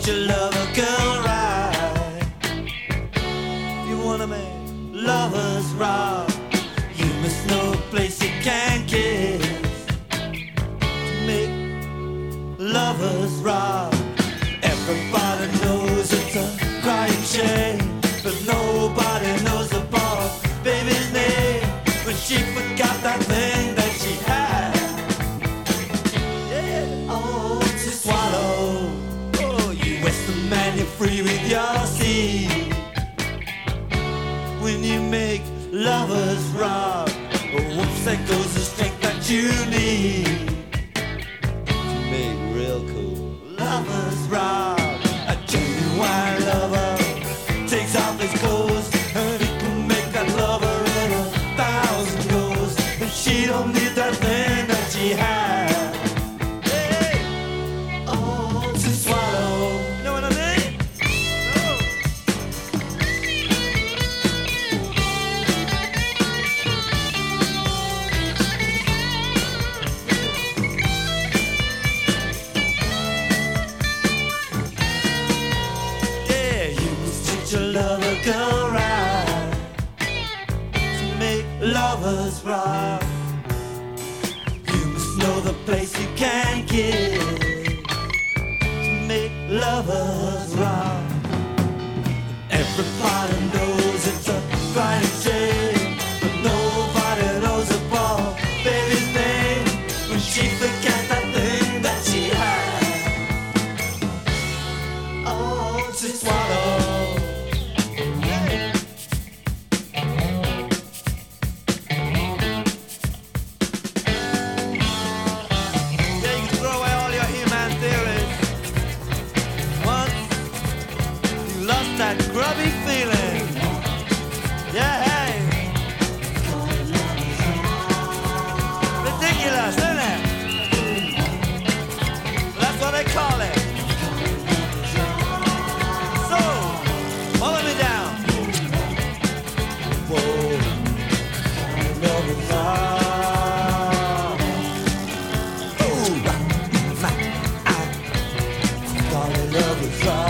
treat your lover girl right. You wanna make lovers rock, you must know a place you can kiss. To make lovers rock, everybody knows it's a crying shame, but nobody knows about baby's name when she forgot that thing that she had. Yeah, oh, to swallow. Oh, you Western man, you're free with your seed. When you make lovers rock, oh, whoops, there goes the strength that you need to make real cool lovers rock. A genuine lover takes off his clothes, and he can make that lover in 1,000 goes. And she don't need that thing that she had. Hey, oh, to swallow. Know what I mean? Oh. Yeah, you must treat your lover girl right to make lovers rock. You must know the place you can kiss to make lovers rock. Everybody knows it's a crying shame, but nobody knows about baby's name when she forgot that thing that she had. Oh, to swallow. Yeah, you can throw away all your human theories. Once you lost that grubby feeling. Yeah, hey. Ridiculous, isn't it? That's what they call it. So, follow me down. Whoa, love is love. Oh, my, I, call it love is love.